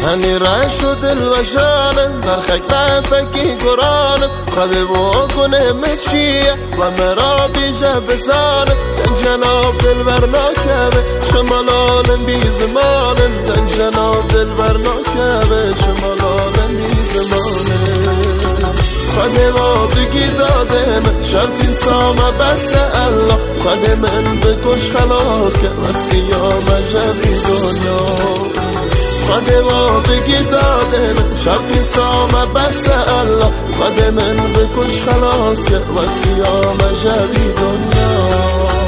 هنی رشت و دل و جانم در خک نفکی گرانم خده بکنه مچیه و مرا بیجه بزانم دن جناب دل برناکبه شمالانم بی زمانم دن جناب دل برناکبه شمالانم بی زمانم خده ما بگی داده من شرط این سامه بست الله خده من بکش خلاص که از قیام جوی دنیا خده ما بگی داده من شرط این سامه بست الله خده من بکش خلاص که از قیام جوی دنیا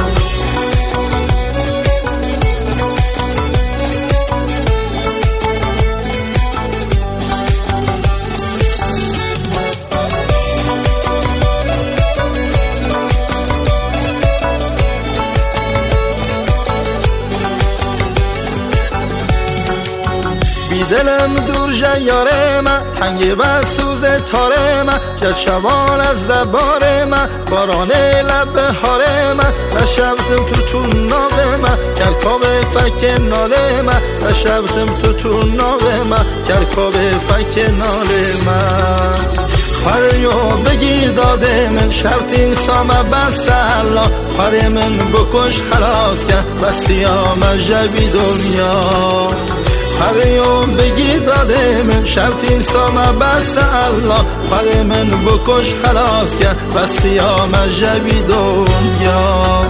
دلم دور جیاره من هنگی و سوز تاره من جد شبان از دباره من بارانه لب هاره من نشبتم تو ناوه من کرکاب فک ناله من نشبتم تو ناوه من کرکاب فک ناله من خواریو بگیر داده من شرط این سامه بست الله خواری من بکش خلاص کن بستیام جوی دنیا خواریو بگیر داده من شرط این سامه بست الله خواری من بکش خلاص کن بستیام جوی دنیا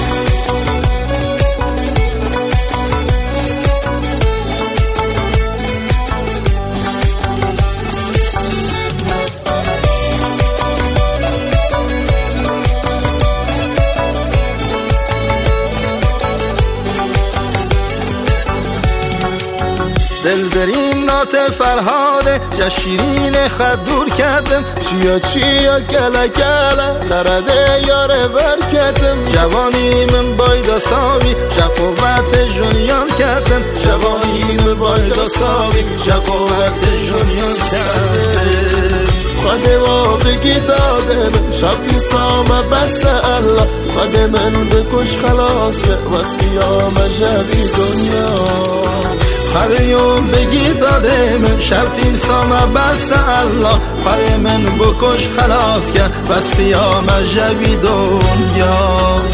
دل برین نات فرهاده یا شیرین خد دور کردم چیا گله گله درده یاره برکتم جوانی من بایدا ساوی شقوت جونیان کردم جوانی من بایدا ساوی شقوت جونیان کردم خده ما بگی داده من شبتی سامه بست الله خده من بکش خلاص که وز قیام جوی دنیا خواریو بگی داده من شرط این سامه بست الله خواری من بکش خلاص کن بستیام جوی دنیا